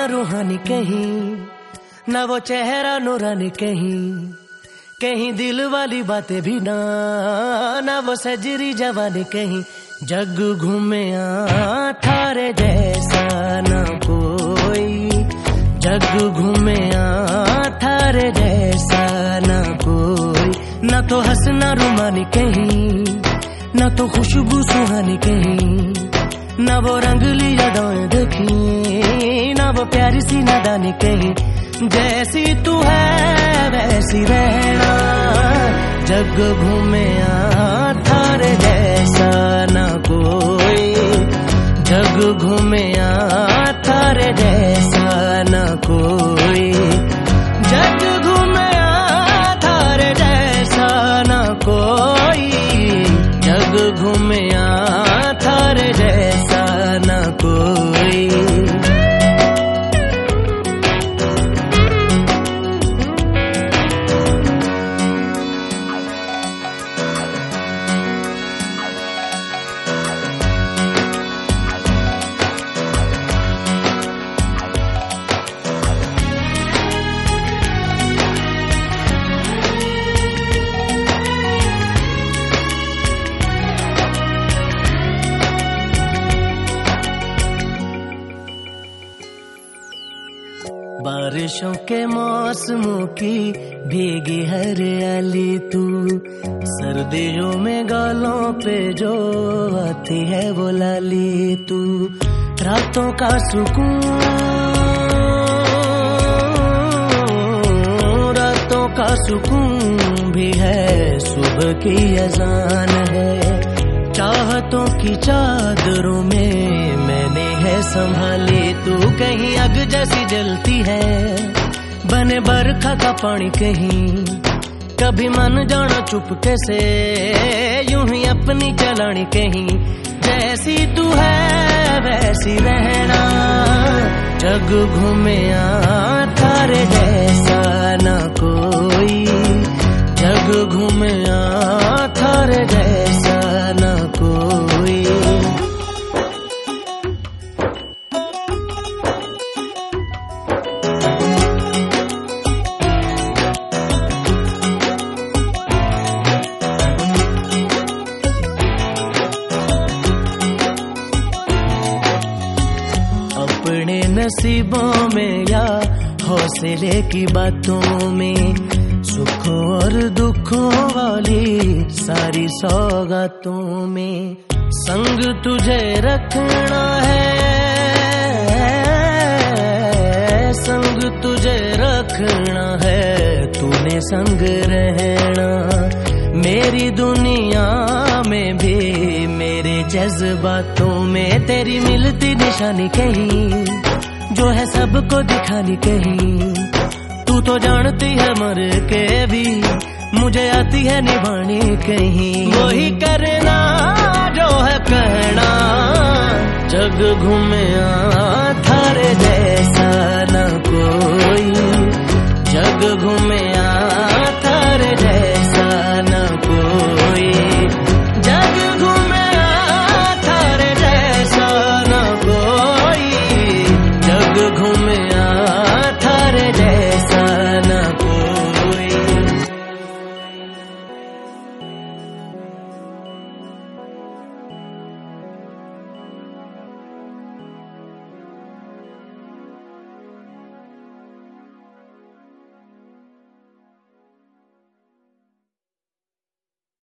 हंसियां रूहानी कहीं, ना वो चेहरा नूरानी कहीं, कहीं दिल वाली बातें भी ना वो सजरी जवानी कहीं। जग घूमे थारे जैसा ना कोई, जग घूमे थारे जैसा ना कोई। ना तो हंसना रुमानी कहीं, ना तो खुशबू सुहानी कहीं, ना वो रंगली यादें देखी, ना वो प्यारी सी नादानी कहीं। जैसी तू है वैसी रहना, जग घूमे थारे जैसा ना कोई, जग घूमे थारे जैसा ना कोई, जग घूमे थारे जैसा ना कोई, जग घूमे थारे जैसा ना कोई। बारिशों के मौसमों की भीगी हरियाली तू, सर्दियों में गालों पे जो आती है वो लाली तू। रातों का सुकून, रातों का सुकून भी है, सुबह की अजान है। चाहतों की चादरों में मैंने है संभाली तू, कहीं आग जैसी जलती है, बने बरखा का पानी कहीं। कभी मन जाना चुपके से, यूं ही अपनी चलानी कहीं। जैसी तू है वैसी रहना, जग घूमे थारे जैसा ना कोई, जग घूमे थारे जैसा ना कोई। अपने नसीबों में या हौसले की बातों में, सुखों और दुखों वाली सारी सौगातों में संग तुझे रखना है, संग तुझे रखना है, तूने संग रहना। मेरी दुनिया में भी मेरे जज्बातों में तेरी मिलती निशानी कहीं, जो है सबको दिखानी कहीं। तू तो जानती है मर के भी मुझे आती है निभानी कहीं। वही करना जो है कहना, जग घूमे